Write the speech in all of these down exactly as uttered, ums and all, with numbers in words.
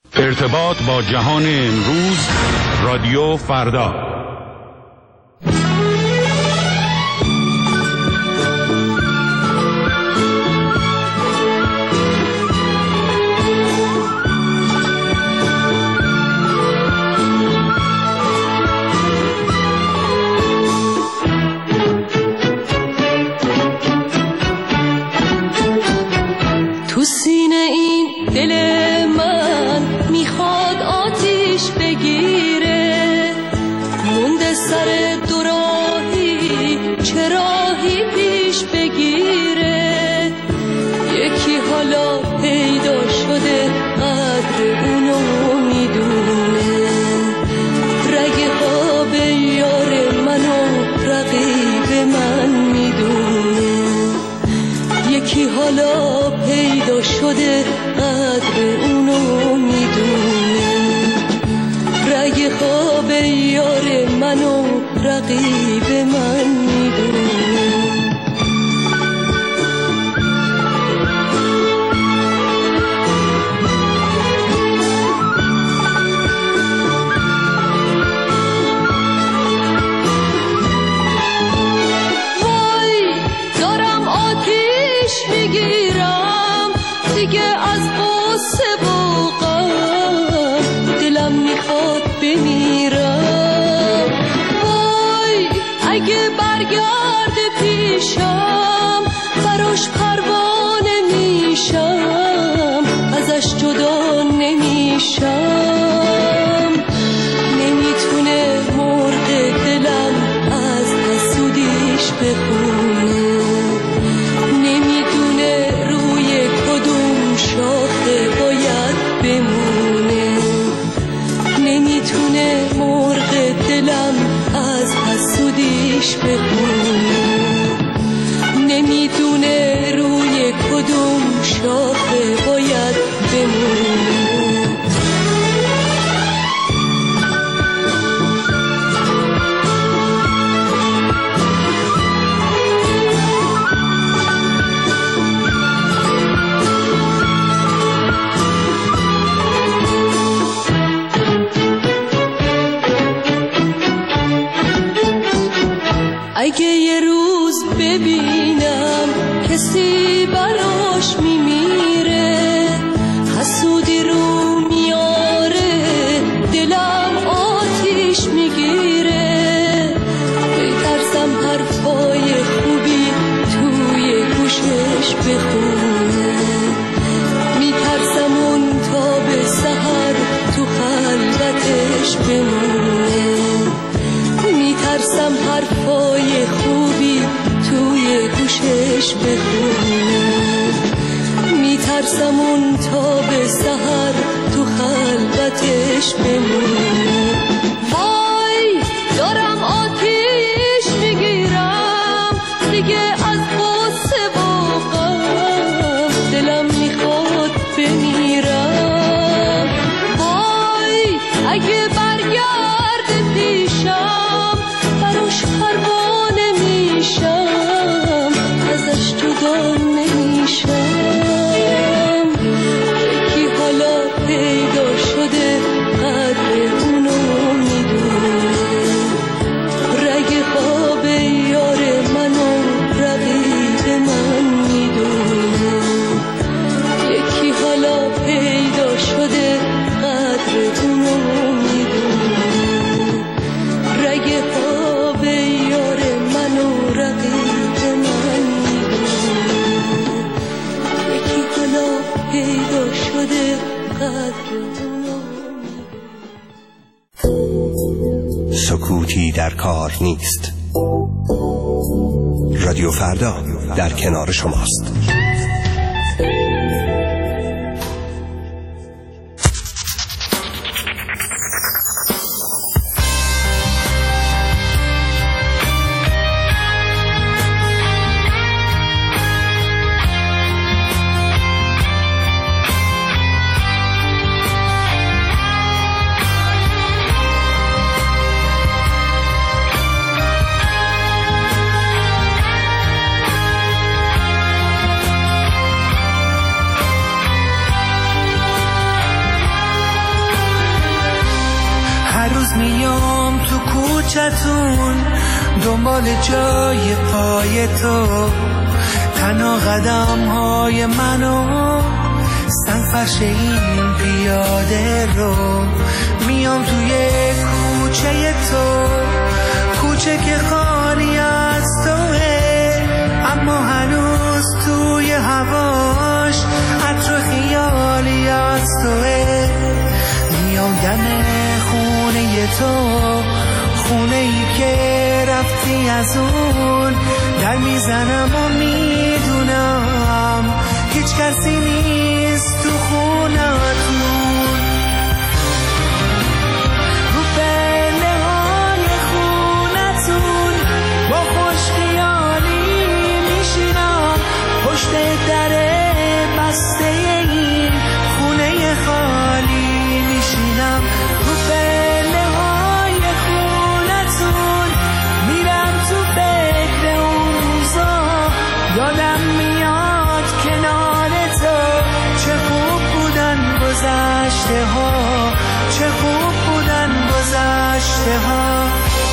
ارتباط با جهان امروز، رادیو فردا. تو سینه این دل من میخواد آتیش بگیره، مونده سر دو راهی چه راهی پیش بگیره. یکی حالا پیدا شده قدر اونو میدونه، رگ خواب یار منو رقیب من میدونه. یکی حالا پیدا شده قدر اونو میدونه، رگ خواب یار منو رقیب من میدونه. وای دارم آتیش میگیرم دیگه از غصه و غم، دلم میخواد بمیرم. وای اگه برگرد پیشم براش پروانه میشم، ازش جدا نمیشم. نمیتونه مرغ دلم از حسودیش بخونه، نمیدونه روی کدوم شاخه باید بمونه. نمیتونه مرغ دلم از حسودیش بخونه، نمیدونه روی کدوم شاخه باید بمونه. اگه یه روز ببینم کسی براش میمیره، حسودی رو میاره دلم آتیش میگیره. میترسم حرفای خوبی توی گوشش بخونه، میترسم اون تا به سحر تو خلوتش بمونه. میترسم حرفای خوبی توی گوشش بخونه، میترسم اون تا به سحر تو خلوتش بمونه. وای دارم آتیش میگیرم دیگه از غصه و غم، دلم میخواد بمیرم. وای اگه برگرد پیشم براش پروانه میشم، ازش جدا نمیشم. یکی حالا پیدا شده قدر اونو میدونه، رگ خواب یار منو رقیب من میدونه. یکی حالا پیدا شده قدر اونو میدونه، رگ خواب یار منو رقیب من میدونه. یکی حالا پیدا شده قدر اونو میدونه. سکوتی در کار نیست. رادیو فردا در کنار شماست. میام تو کوچتون دنبال جای پای تو، تنها قدم های منو سنفرش این پیاده رو. میام توی کوچه تو، کوچه که خالی از توه، اما هنوز توی هواش عطر خیالی از توه. میام دم خونه تو، خونه ای که رفتی از اون، در میزنم و میدونم هیچ کسی نیست تو خونتون. رو پله های خونتون با خوش خیالی میشینم، پشت در بسته این خونه خالی میشینم. رو پله های خونتون میرم تو فکر اون روزا، یادم میاد کنار تو چه خوب بودن گذشته ها، چه خوب بودن گذشته ها.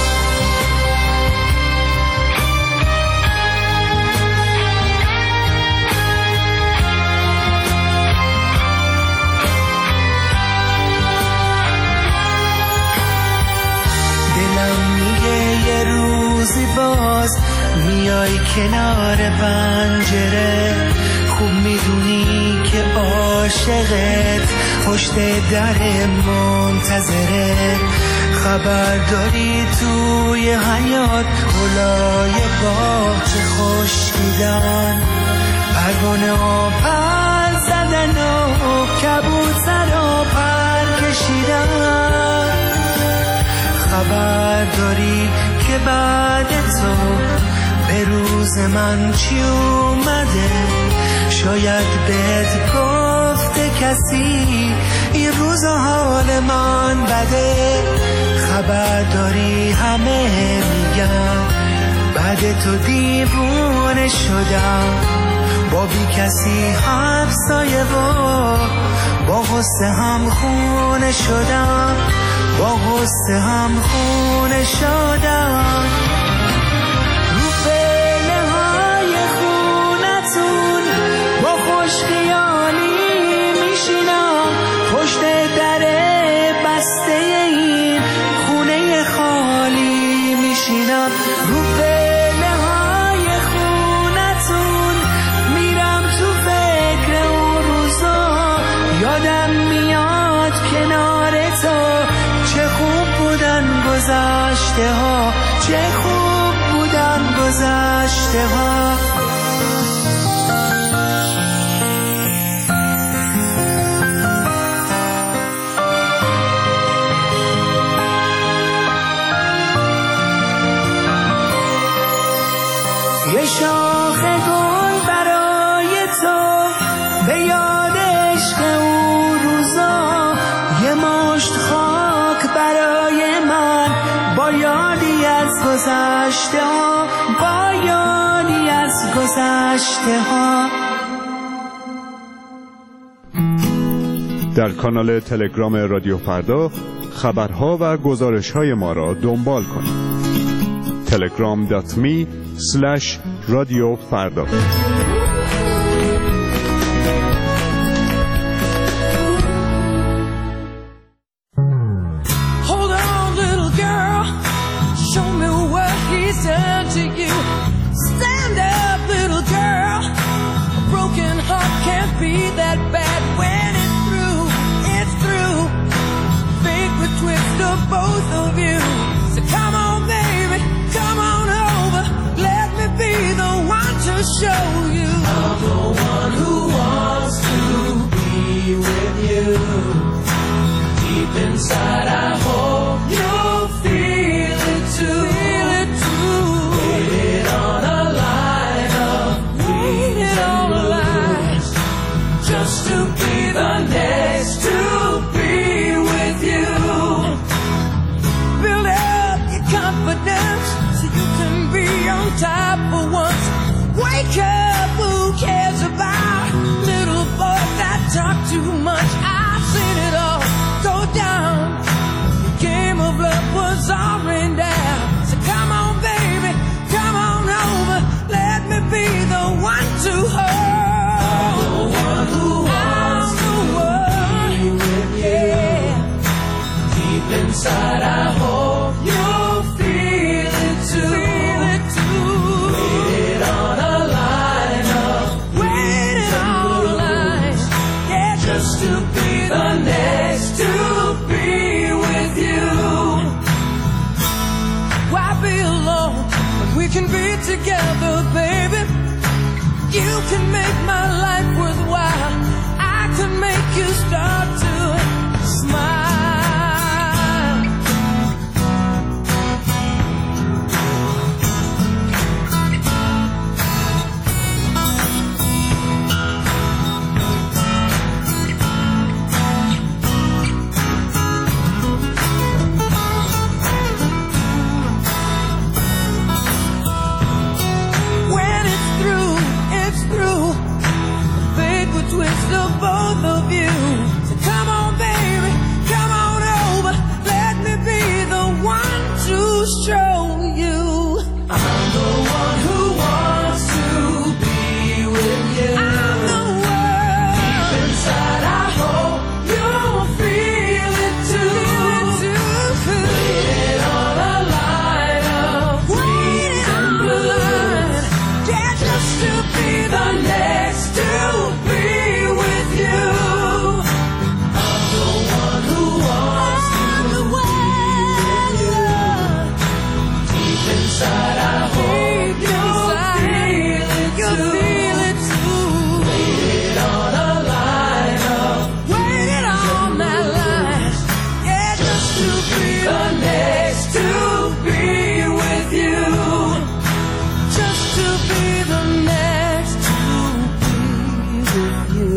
یه روزی باز میای کنار پنجره، خوب میدونی که عاشقت پشت در منتظره. خبر داری توی حیات گلای باغچه خوش میدن، پروانه ها پر زدن و کبوتر ها پر کشیدن. خبر داری که بعد تو به روز من چی اومده، شاید بهت گفته کسی این روز حال من بده. خبر داری همه میگن بعد تو دیوونه شدم، با بی کسی همسایه و با غصه هم خونه شدم، با غصه هم خونه شدم. رو پله های خونتون با خوش خیالی میشینم، پشت در بسته این خونه خالی میشینم. رو پله های خونتون میرم تو فکر اون روزا، یادم میاد کنار تو چه خوب بودن گذشته ها، چه خوب بودن گذشته ها. یه شاخ گل برای تو به یاد عشق اون روزا، یه مشت خاک برای من با یادی از گذشته ها، با یادی از گذشته ها. در کانال تلگرام رادیو فردا خبرها و گزارش‌های ما را دنبال کنید. تلگرام دات می اسلش رادیو فردا. Both of you, so come on baby, come on over, let me be the one to show you. be the next to be with you. Why be alone when we can be together, baby? You can make my life worthwhile. I can make you start to smile. Twist of both of you. So come on, baby, come on over. Let me be the one to show you I'm the one who wants to be with you. I'm the one. Deep inside, I hope you'll feel it too. Waiting on a line of dreams and blues. Yeah, just to be The next to be with you. I'm the one who wants to be with you. Deep inside, I hope you'll feel it too. Waiting on a line of waiting on that line. Yeah, just to be the next to be with you. just to be the next to be with you.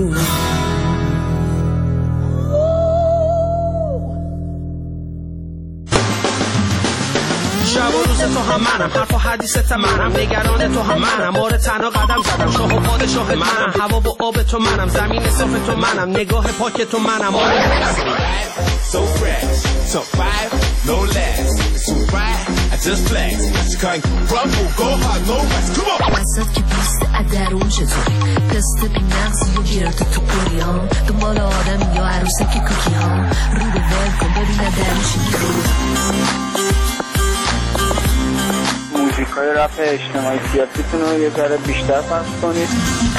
شب و روز تو هم منم، حرف و حدیثت منم، نگران تو هم منم، مورد تنها قدم زدم، شاه و پادشاه منم، هوا و آب تو منم، زمین صاف تو منم، نگاه پاک تو منم. So fresh, so five, no less. It's too bright, I just flex. You can't crumble, go hard, no rest. Come on. وسط که پیست ادرون چطوری پست بی نفسی و گرده تو قریان دنبال آدم یا عروسه که کوکی ها رو به ول کن ببینه درمشی موزیک های رپ اجتماعی سیاسیتون رو یه ذره بیشتر پخش کنید.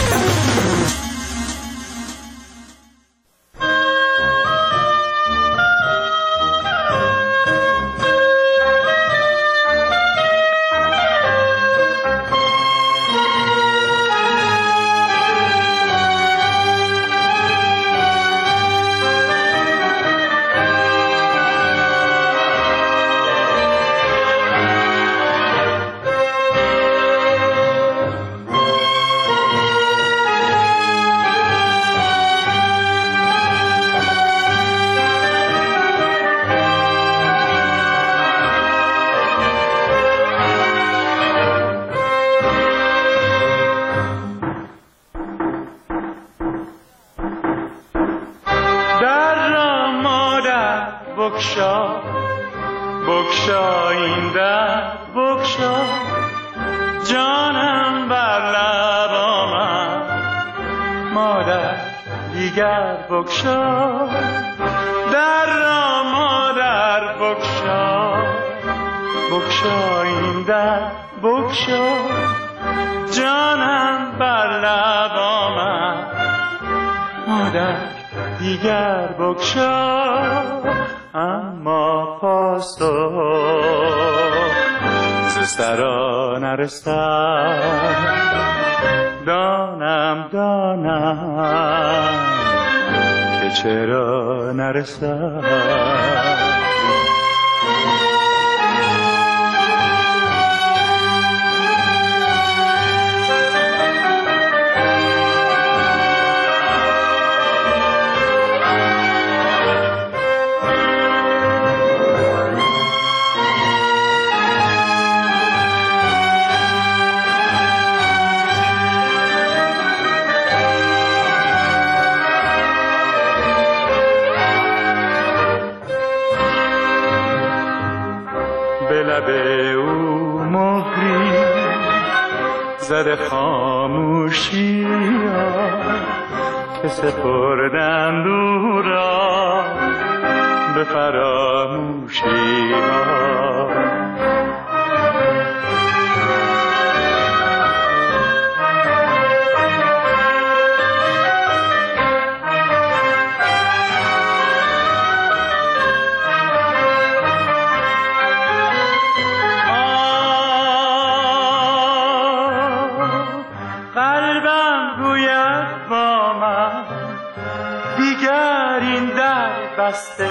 بگشا بگشا این در بگشا جانم بر لب آمد مادر دیگر بگشا در را مادر بگشا بگشا این در بگشا جانم بر لب آمد مادر دیگر بگشا اما پاسخ ز سرا نرسد دانم دانم که چرا نرسد به او مهری زده خاموشی ها که سپردند او را به فراموشی ها بسته،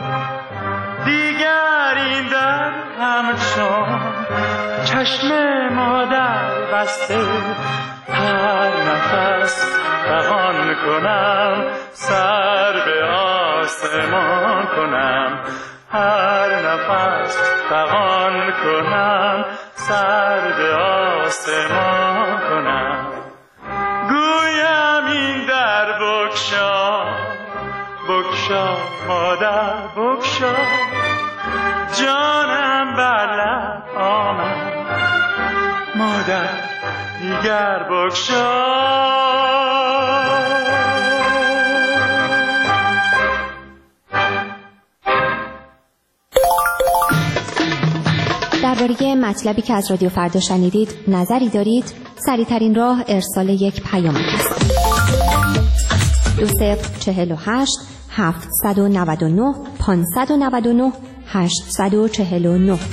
دیگر این در همچون چشم مادر بسته. هر نفس فغان کنم سر به آسمان کنم، هر نفس فغان کنم سر به آسمان کنم. گویم این در بگشا بگشا مادر بگشا، جانم بر لب آمد مادر دیگر بگشا. درباره مطلبی که از رادیو فردا شنیدید نظری دارید؟ سریع‌ترین راه ارسال یک پیام است. دو صفر چهل و هشت هفتصد و نود و نه پانصد و نود و نه هشتصد و چهل و نه.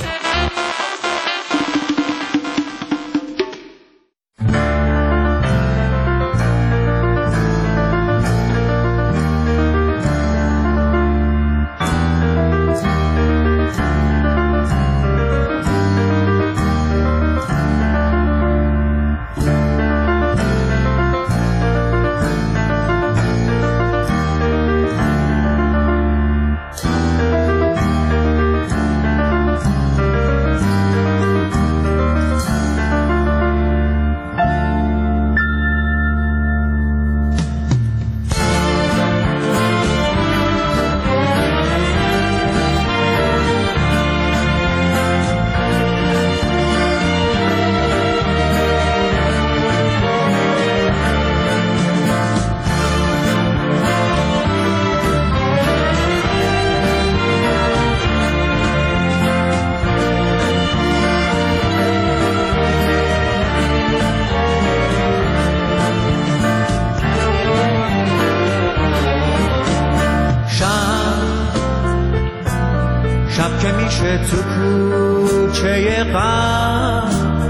تو کوچه غم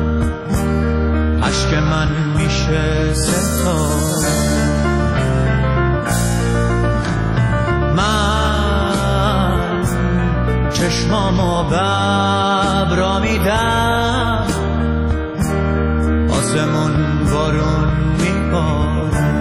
عشق من میشه ستاره، من چشمامو ببرا میدم، آسمون بارون میباره،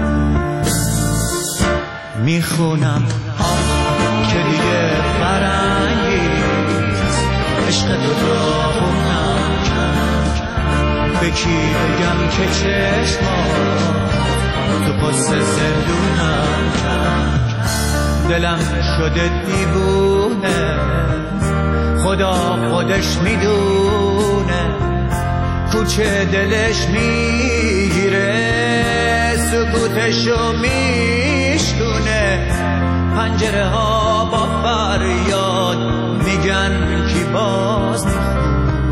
میخونم که دیگه فرنگی عشق تو داغونم کرد، به کی بگم که چشمات تو پست زندونم کرد، دلم شده دیوونه خدا خودش میدونه، کوچه دلش میگیره سکوتشو میشکونه، پنجره ها با فریاد میگن کی باز میخونه.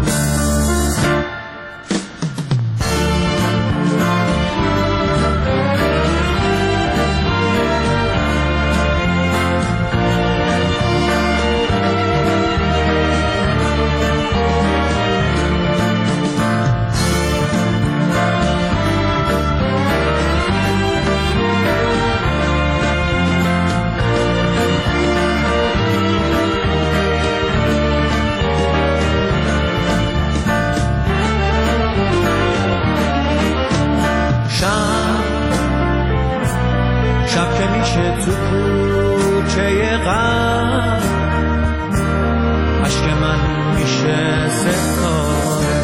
شب که میشه تو کوچه غم عشق من میشه ستاره،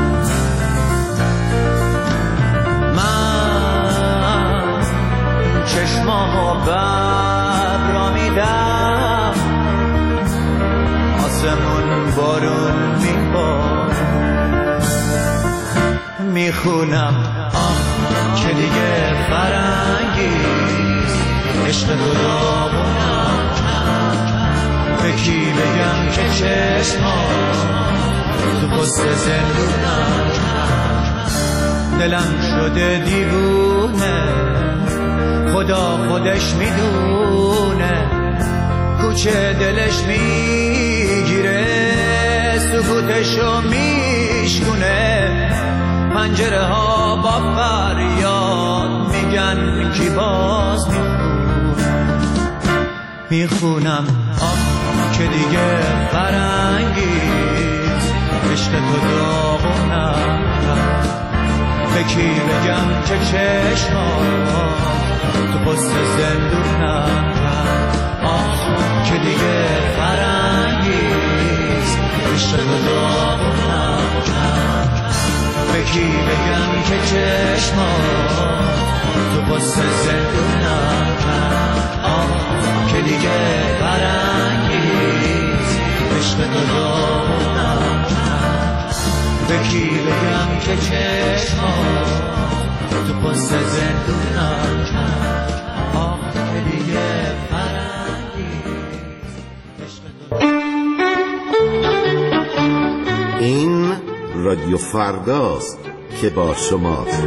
من چشمامو ببرا میدم، آسمون بارون میباره، میخونم آه که دیگه فرنگی عشق تو داغونم کرد، به کی بگم که چشمات تو پست زندونم کرد، دلم شده دیوونه خدا خودش میدونه، کوچه دلش میگیره سکوتشو میشکونه، پنجره ها با فریاد میگن کی باز میخونه. میخونم آه که دیگه فرنگیز عشق تو داغونم به کی بگم که چشمات تو پست زندونم آه که دیگه فرنگیز عشق تو داغونم به کی بگم که چشمات تو پست زندونم آه که دیگه فرنگیز عشق تو داغونم به کی بگم که چشمات تو پست زندونم آه که دیگه فرنگیز عشق تو. این رادیو فرداست که با شماست.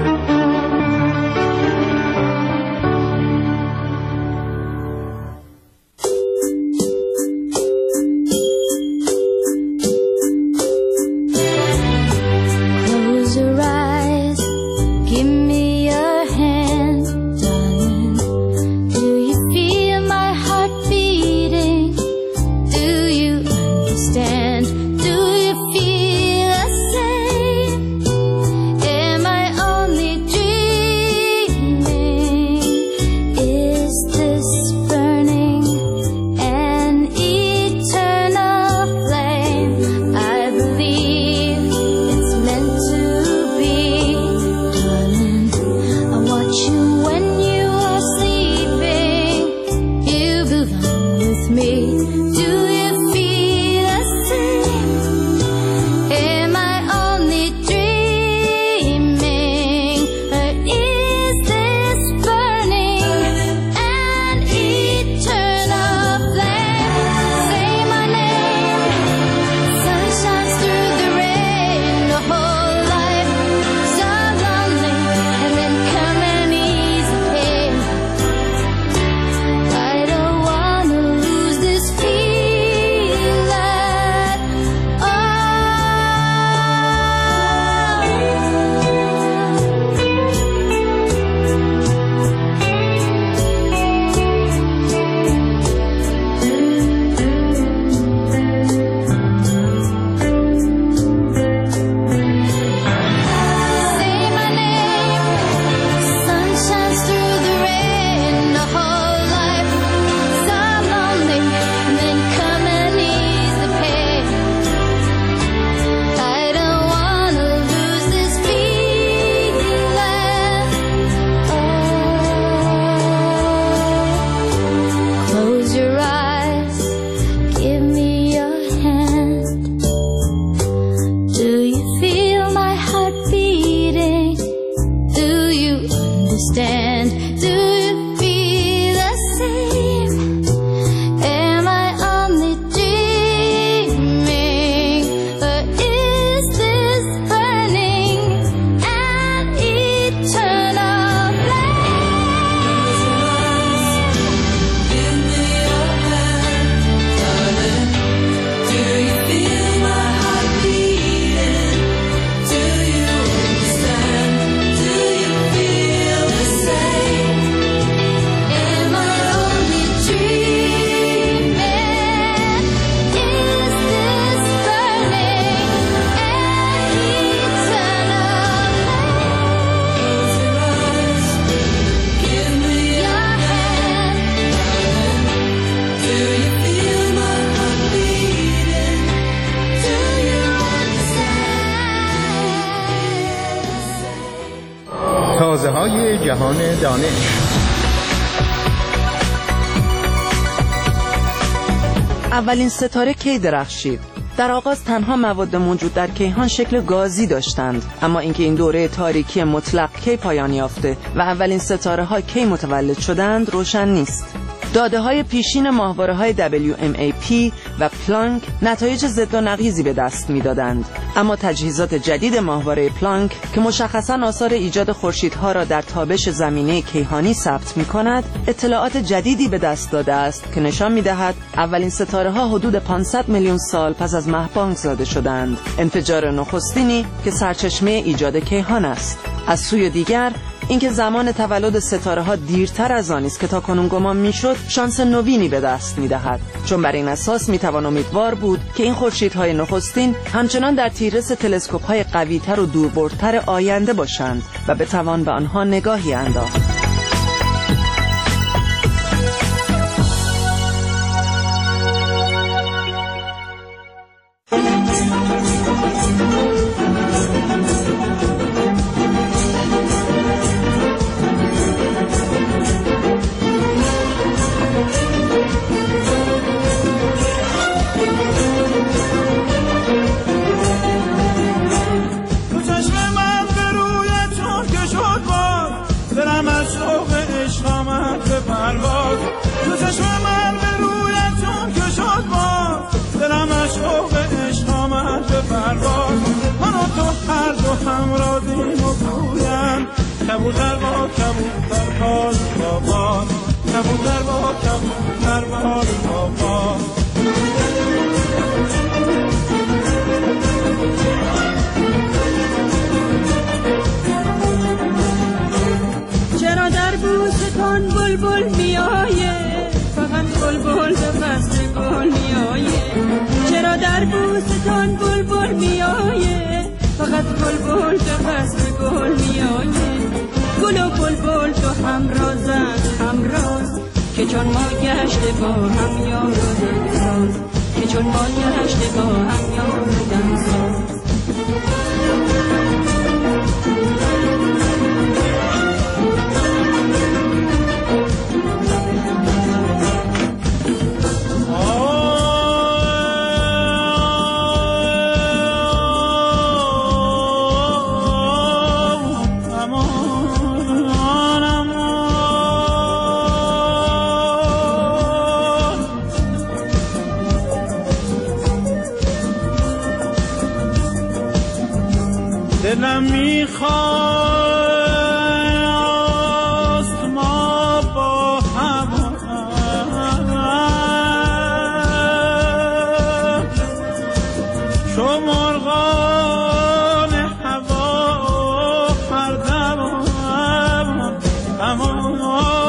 تازه‌های جهان دانش. اولین ستاره کی درخشید؟ در آغاز تنها مواد موجود در کیهان شکل گازی داشتند، اما اینکه این دوره تاریکی مطلق کی پایان یافته و اولین ستاره ها کی متولد شدند روشن نیست. داده های پیشین ماهواره های دبلیو ام ای پی و پلانک نتایج ضد و نقیضی به دست می‌دادند، اما تجهیزات جدید ماهواره پلانک که مشخصاً آثار ایجاد خورشیدها را در تابش زمینه کیهانی ثبت می‌کند، اطلاعات جدیدی به دست داده است که نشان می‌دهد اولین ستاره‌ها حدود پانصد میلیون سال پس از مه‌بانگ زاده شدند، انفجار نخستینی که سرچشمه ایجاد کیهان است. از سوی دیگر اینکه زمان تولد ستاره ها دیرتر از آنی است که تاکنون گمان میشد شانس نوینی به دست میدهد، چون بر این اساس میتوان امیدوار بود که این خورشیدهای نخستین همچنان در تیررس تلسکوپ های قویتر و دوربردتر آینده باشند و بتوان به آنها نگاهی انداخت. کبوتر با کبوتر باز با باز کبوتر با کبوتر باز با باز چرا در بوستان بلبل میآیه فقط بلبل به فصل گل میآیه چرا در بوستان بلبل میآیه فقط بلبل به فصل گل میآیه گل و بلبل تو همرازن همراز که چون ما گشته با هم یار و دمساز که چون ما گشته با هم یار و دمساز دلم میخواست ما با هم چو مرغان هوا هر دم تمام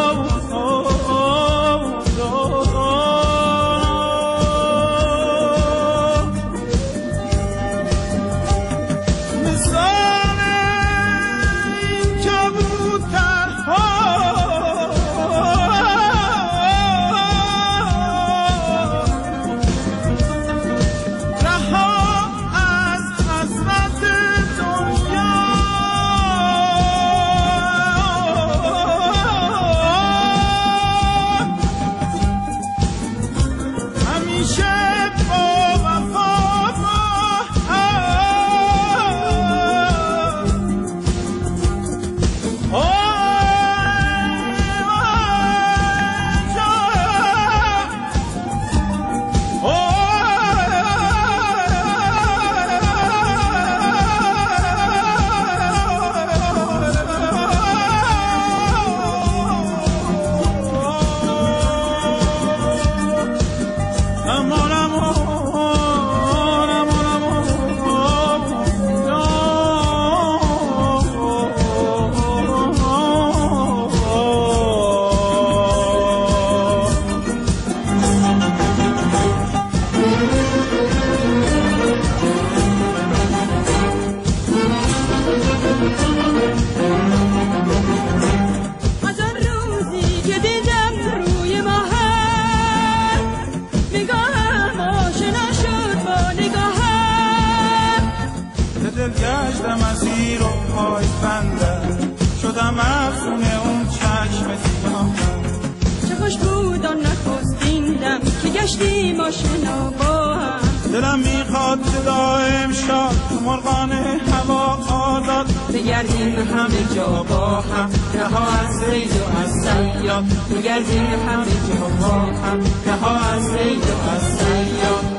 دلم میخواد صدا امشب مرغان هوا آزاد بگردیم همه جا با هم رها از ریل و از صیاد بگردیم همه جا با هم رها از ریل و از صیاد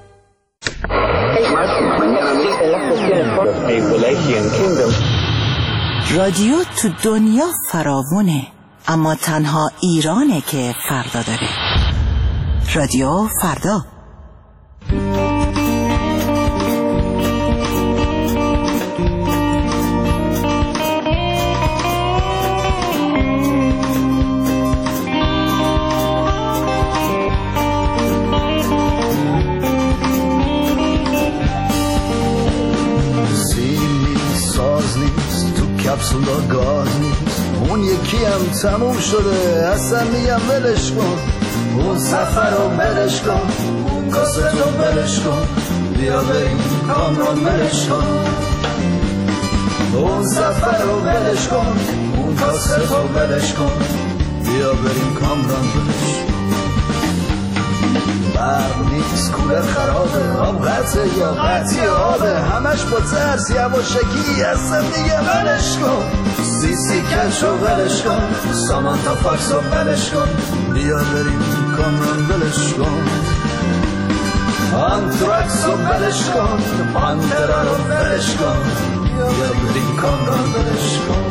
رادیو تو دنیا فراوونه، اما تنها ایرانه که فردا داره. رادیو فردا. کپسولا گاز نیست، اون یکی هم تموم شده اصلا میگم ولش کن، اون سفر رو ولش کن، اون کاست رو ولش کن، بیا بریم کامران ولش کن، اون سفر رو ولش کن، اون کاست رو ولش کن، بیا بریم کامران ولش کن. برق نیست، کولر خرابه، آب قطعه یا قطعی آبه، همش با ترس یواشکی هستم دیگه ولش کن، سی سی کش رو ولش کن، سامانتا فاکس رو ولش کن، بیا بریم کامران ولش کن، آنتراکس رو ولش کن، پانترا رو ولش کن، بیا بریم کامران ولش کن.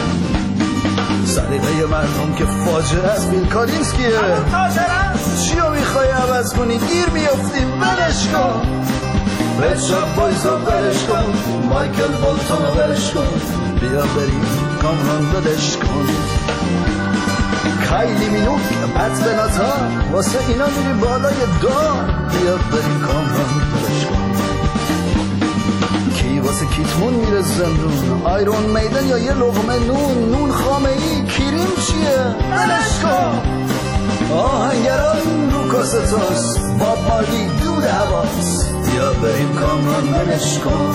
سلیقه مردم که فاجعه است، بیل کارینسکیه چیو میخوای عوض کنی، گیر میافتیم ولش کن، پچاپ بایز رو ولش کن، مایکل بولتون رو ولش کن، بیا بریم کامران ولش کن. کایلی مینوک پت بناتا واسه اینا میری بالای دار، بیا بریم کامران ولش کن. کی واسه کیتمون میره زندون، آیرون میدن یا یه لقمه نون، نون خامه ای کیریم چیه ولش کن. آهنگران رو کاستاست، باب مارلی دود هواست، بیا بریم کامران ولش کن.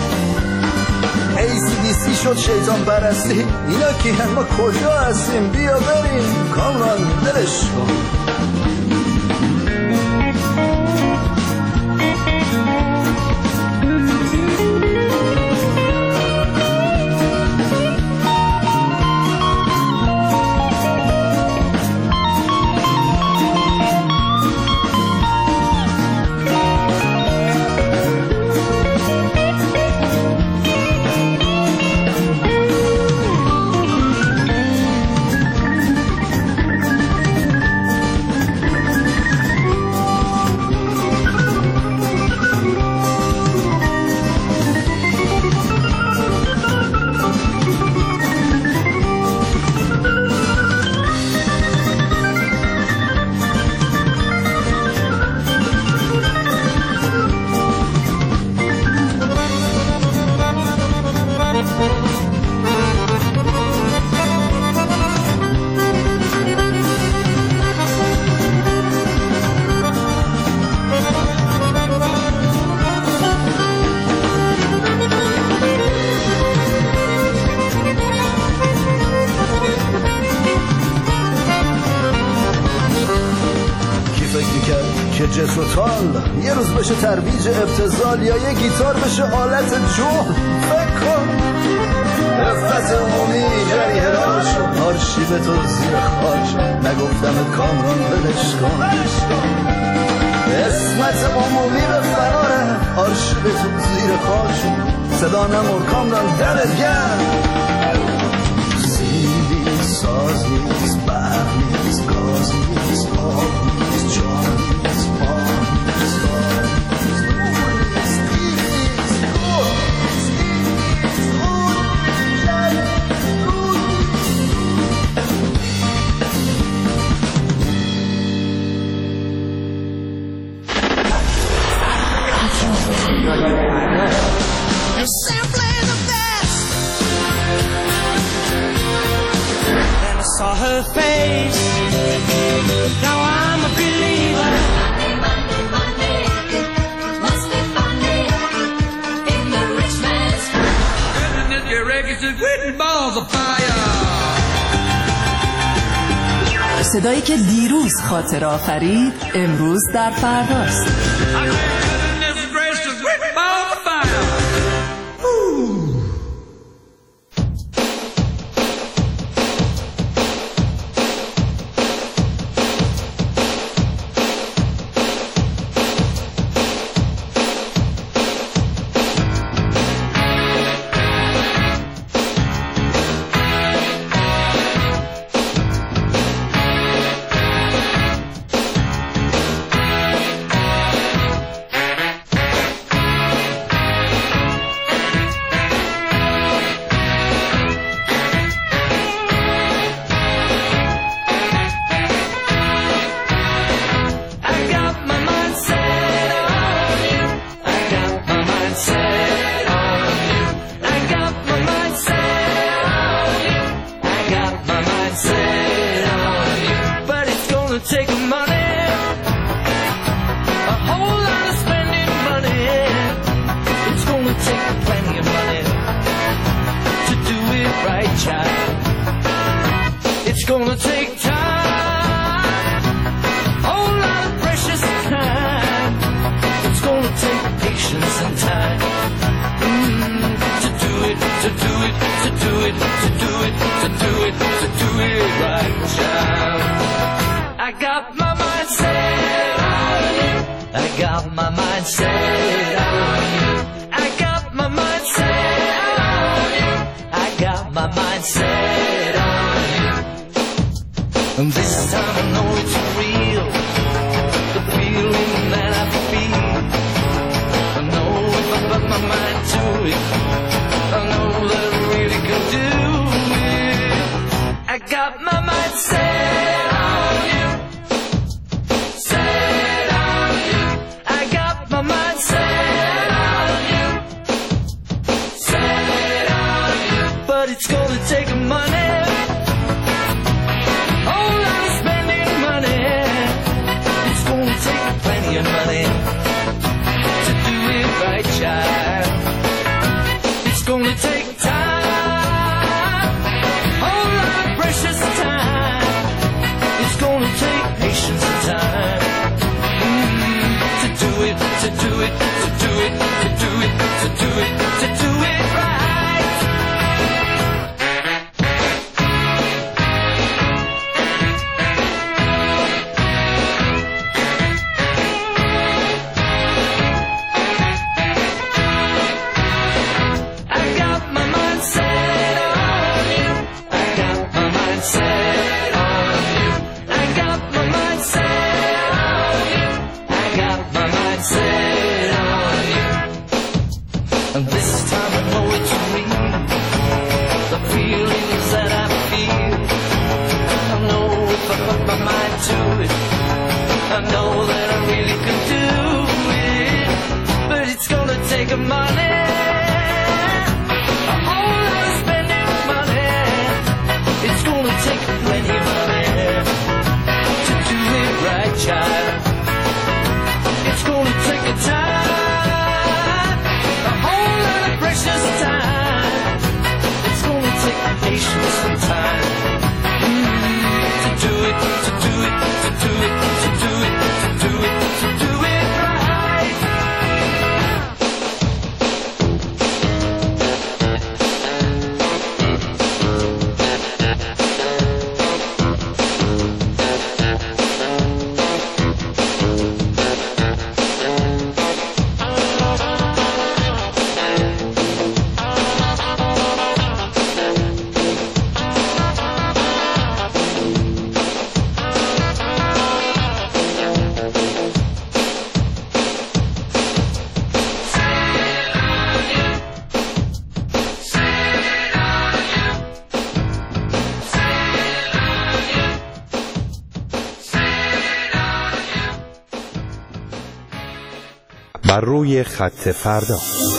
ای سی دی سی شد شیطان پرستی، اینا کی هم ما کجا هستیم، بیا بریم کامران ولش کن. که جس و تال یه روز بشه ترویج ابتذال، یا یه گیتار بشه آلت جون، فکر کن رفت عمومی جریه راش، آرشیو تو زیر خاک، نگفتم کامران ولش کن. اسمت عمومی به فراره، آرشیو تو زیر خاک، صدا نمور کامران دلت گرم. زیدی ساز نیست، برق نیست، گاز نیست، آب نیست، جان نیست، پا نیست، آب نیست، نور نیست، دیر نیست، گل نیست، دیر نیست، خون نیست، شب رود Saw her face, now I'm a believer. Monday, Monday, Monday, it must be Monday in the rich man's house. And if your records are written balls of fire. صدایی که دیروز خاطر آفرید امروز در فرداست. got my mind set on you. I got my mind set on you. I got my mind set on you. And this time I know it's real, the feeling that I feel. I know if I put my mind to it, I know that I really can do it. I got my mind set on you, set on you. I got my mind set on you, set on you. But it's gonna take money, whole lot of spending money. It's gonna take plenty of money to do it right, child. It's gonna take time, whole lot of precious time. It's gonna take patience and time mm, to do it, to do it, to do it, to do it, to do it, to do it right. And this time I know it's real, the feelings that I feel. I know if I put my mind to it, I know that I really can do it. But it's gonna take a money, a whole lot of spending money. It's gonna take plenty of money to do it right, child. It's gonna take a time, precious time. It's gonna take patience and time mm, to do it, to do it, to do it, to do it, to do it, to do it right. بر روی خط فردا.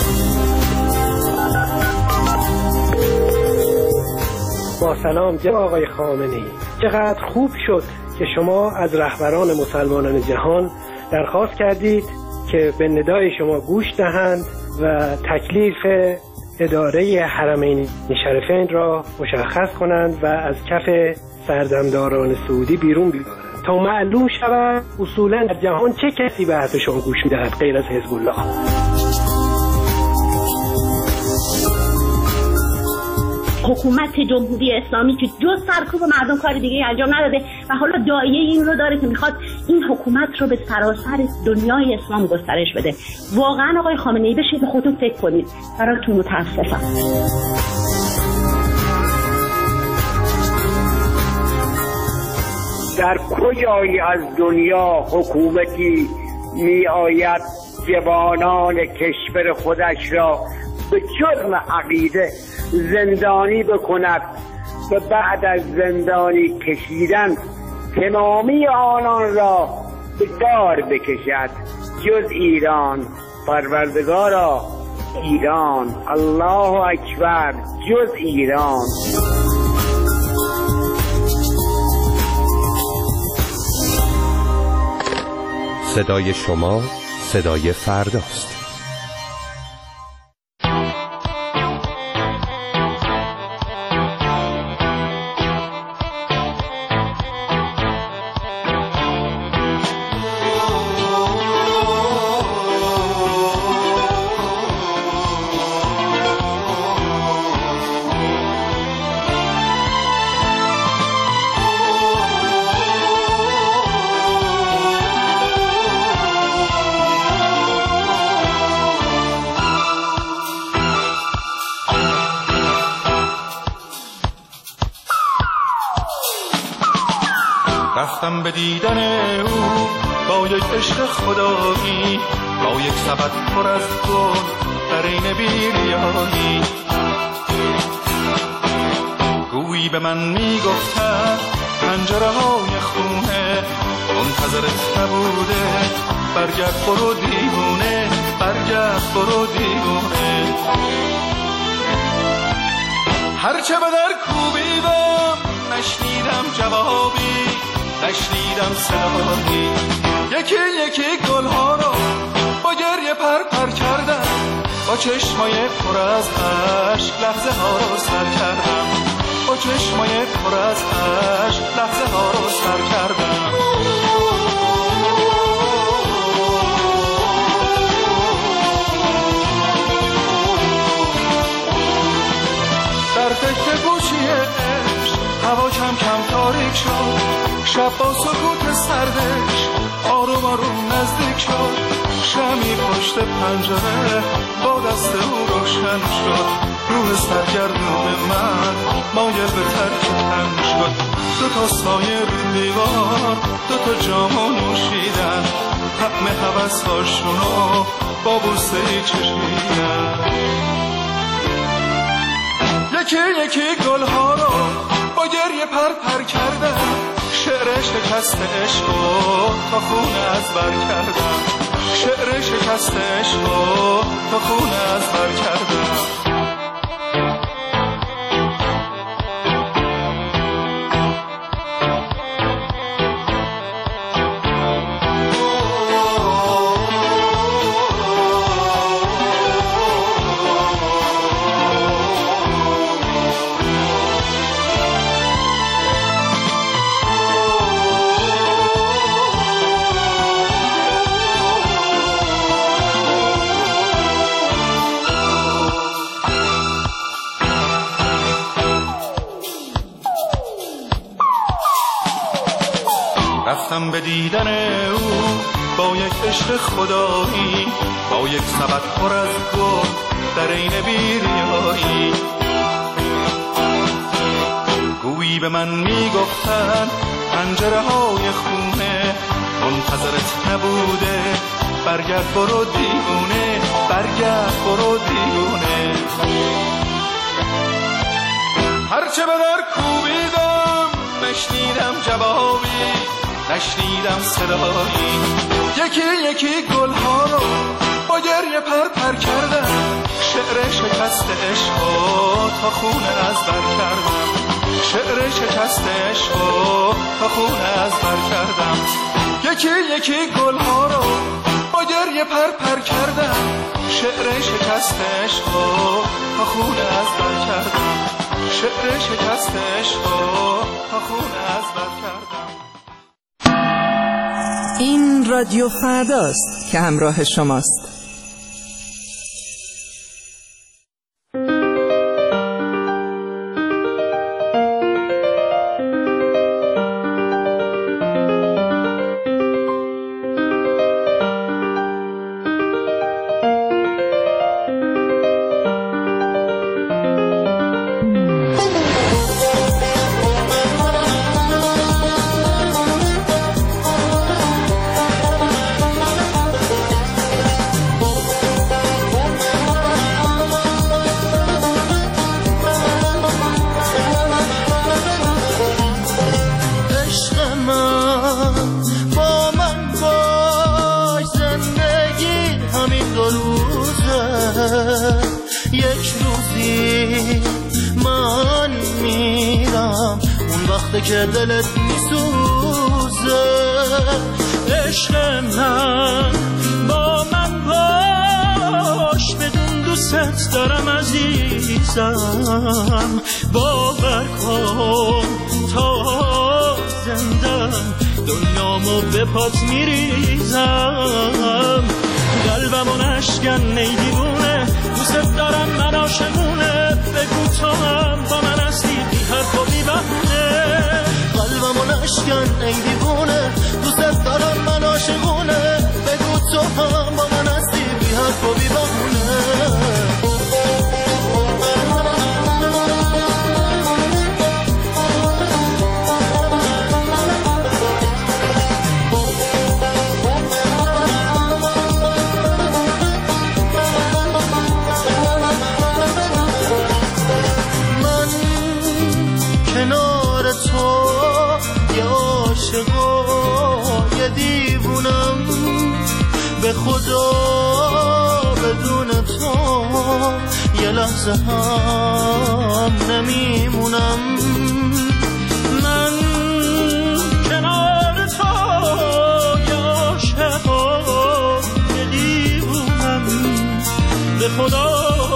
با سلام جناب آقای خامنه‌ای، چقدر خوب شد که شما از رهبران مسلمانان جهان درخواست کردید که به ندای شما گوش دهند و تکلیف اداره حرمین شریفین را مشخص کنند و از کف سردمداران سعودی بیرون بیارند تا معلوم شود اصولا در جهان چه کسی به حرف شما گوش می‌دهد غیر از حزب الله. حکومت جمهوری اسلامی که جز سرکوب مردم کار دیگه انجام نداده و حالا دایه این رو داره که میخواد این حکومت رو به سراسر دنیای اسلام گسترش بده. واقعا آقای خامنه‌ای بشید به خودتون فکر کنید، براتون متاسفم. در کجایی از دنیا حکومتی می آید جوانان کشور خودش را به جرم عقیده زندانی بکند و بعد از زندانی کشیدن تمامی آنان را به دار بکشد جز ایران؟ پروردگارا ایران، الله اکبر، جز ایران. صدای شما صدای فرداست. رفتم به دیدن او با یک عشق خدایی، با یک سبد پر از گل در این بیریایی. گویی به من میگفتن پنجره های خونه منتظرت نبوده، برگرد برو دیوونه، برگرد برو دیوونه. هرچه به در کوبیدم نشنیدم جوابی، نشنیدم صدایی. یکی یکی گلها رو با گریه پر پر کردم، با چشمای پر از اشک لحظه ها رو سر کردم، با چشمای پر از اشک لحظه ها رو سر کردم. در فکر گوشی عشق هوا کم کم تاریک شد، شب با سکوت سردش آروم آروم نزدیک شد. شمی پشت پنجره با دست او روشن شد، روح سرگردون من مایل به ترک تن شد. دو تا سایه رو دیوار دو تا جامو نوشیدن، طعم هوس‌هاشونو با بوسه ای چشیدن. یکی یکی گلها رو با گریه پر پر کردم، شعر شکست عشقو تا خونه از بر کردم، شعر شکست عشقو تا خونه از بر کردم. رفتم به دیدن او با یک عشق خدایی، با یک سبد پر از گل در این بیریایی. گویی به من میگفتن پنجره های خونه منتظرت نبوده، برگرد برو دیوونه، برگرد برو دیوونه. هرچه به در کوبیدم نشنیدم جوابی، نشنیدم صدایی. یکی یکی گلها رو با گریه پر پر کردم، شعر شکست عشقو تا خونه از بر کردم، شعر شکست عشقو تا خونه از بر کردم. یکی یکی گلها رو با گریه پر پر کردم، شعر شکست عشقو تا خونه از بر کردم، شعر شکست عشقو تا خونه از بر کردم. این رادیو فرداست که همراه شماست. که دلت میسوزه. عشق من با من باش، بدون دوست دارم عزیزم. باور کن تا زندم دنیامو به پات میریزم. قلبمو نشکن ای دیوونه، دوست دارم من عاشقونه. بگو تو هم با من هستی بی حرف و بی بهونه. قلبمو نشکن ای دیوونه، دوست دارم من عاشقونه. بگو تو هم با من هستی بی حرف و بی بهونه. به خدا بدون تو یه لحظه هم نمیمونم. من کنار تو یه عاشقم یه دیوونم، به خدا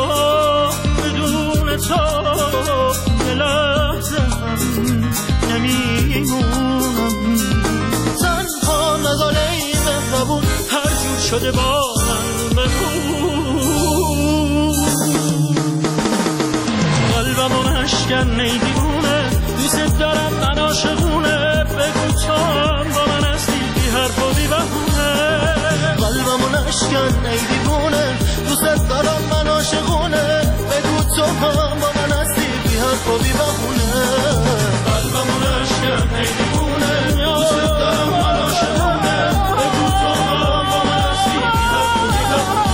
بدون تو یه لحظه هم نمیمونم. تنها مزاله مهربون هر جور شده با من بگو، قلبمو نشکن ای دیوونه، دوست دارم من عاشقونه، بگو تو هم با من هستی بی حرف و بی بهونه. قلبمو نشکن ای دیوونه، دوست دارم من عاشقونه، بگو تو هم با من هستی بی حرف و بی بهونه. قلبمو نشکن ای دیوونه، دوست دارم من عاشقونه، بگو تو هم با من هستی بی حرف و بی بهونه.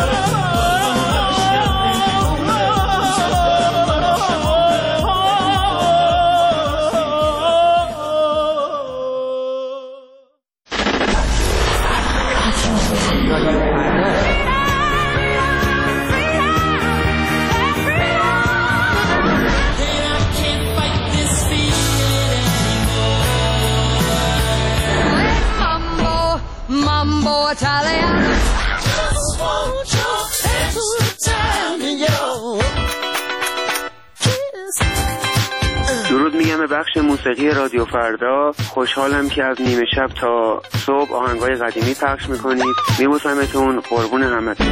درود میگم به بخش موسیقی رادیو فردا. خوشحالم که از نیمه شب تا صبح آهنگای قدیمی پخش میکنید. میبوسمتون، قربون همتون.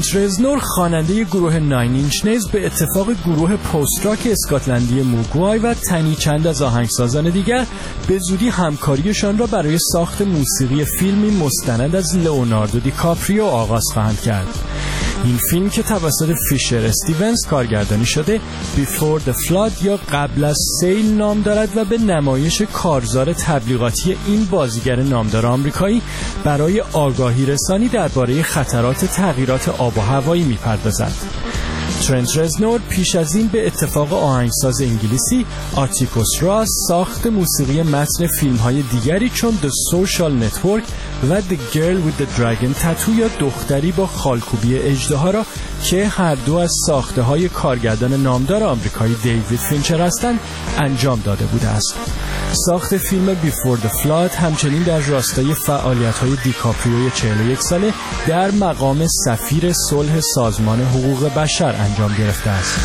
ترنت رزنور خواننده گروه ناین اینچ نیلز به اتفاق گروه پست راک اسکاتلندی موگوای و تنی چند از آهنگسازان دیگر به زودی همکاریشان را برای ساخت موسیقی فیلمی مستند از لئوناردو دیکاپریو آغاز خواهند کرد. این فیلم که توسط فیشر استیونز کارگردانی شده بیفور د فلاد یا قبل از سیل نام دارد و به نمایش کارزار تبلیغاتی این بازیگر نامدار آمریکایی برای آگاهی رسانی درباره خطرات تغییرات آب و هوایی می‌پردازد. ترنت رزنور پیش از این به اتفاق آهنگساز انگلیسی آتیکوس راس ساخت موسیقی متن فیلم‌های دیگری چون The Social Network و The Girl with the Dragon Tattoo یا دختری با خالکوبی اژدها را که هر دو از ساخته‌های کارگردان نامدار آمریکایی دیوید فینچر هستند انجام داده بوده است. ساخت فیلم بیفور د فلاد همچنین در راستای فعالیت‌های دیکاپریوی چهل و یک ساله در مقام سفیر صلح سازمان حقوق بشر انجام گرفته است.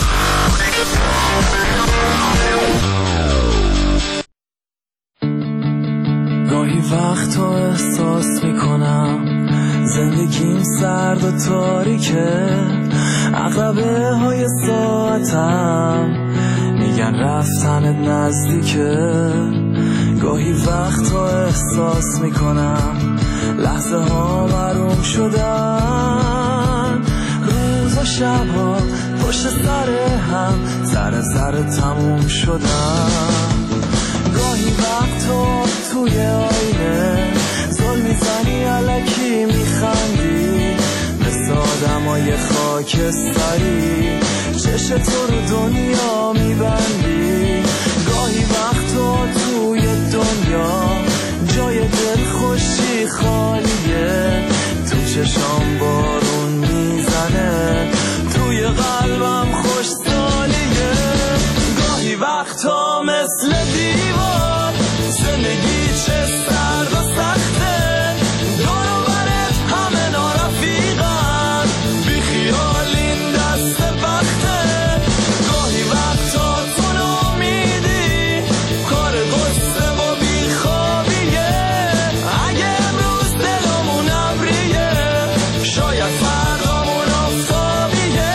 گاهی وقتا احساس میکنم زندگیم سرد و تاریکه، عقربه های ساعتم میگن رفتنت نزدیکه. گاهی وقتا احساس میکنم لحظه ها محروم شدن، روز و شب ها پشت سر هم سر سر تموم شدن. گاهی وقتا توی آینه زل میزنی علکی میخندی، مثل آدمای خاکستری چش تو رو دنیا میبندی. گاهی وقتا توی دنیا جای دل خوشی خالیه، تو چشام بارون میزنه، توی قلبم خوش سالیه. گاهی وقتا مثل دیوار زندگی چه سرد و سخته، دور و برت همه نارفیقن، بی خیال این دست بخته. گاهی وقتا تو نامیدی کار قصه و بی خوابیه، اگه امروز دلمون ابریه شاید فردامون آفتابیه.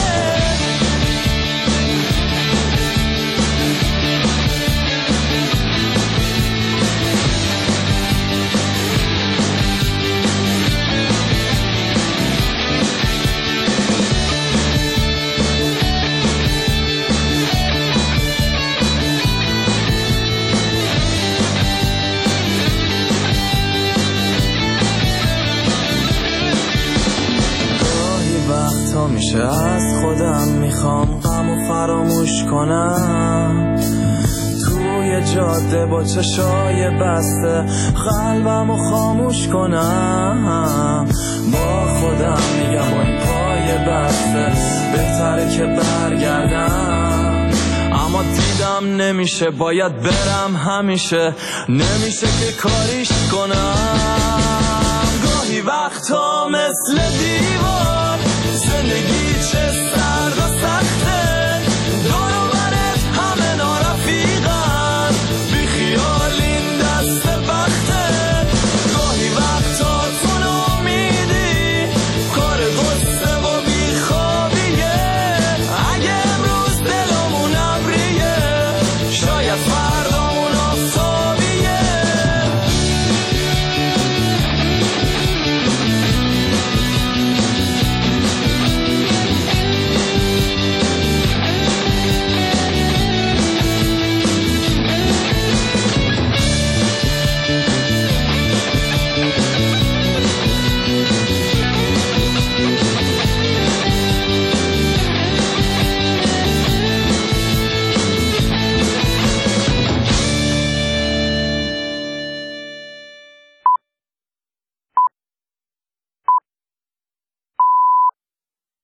میشه از خودم میخوام غمو فراموش کنم، توی جاده با چشای بسته قلبمو خاموش کنم. با خودم میگم با این پای بسته بهتره که برگردم، اما دیدم نمیشه، باید برم همیشه، نمیشه که کاریش کنم. گاهی وقتا مثل دیوار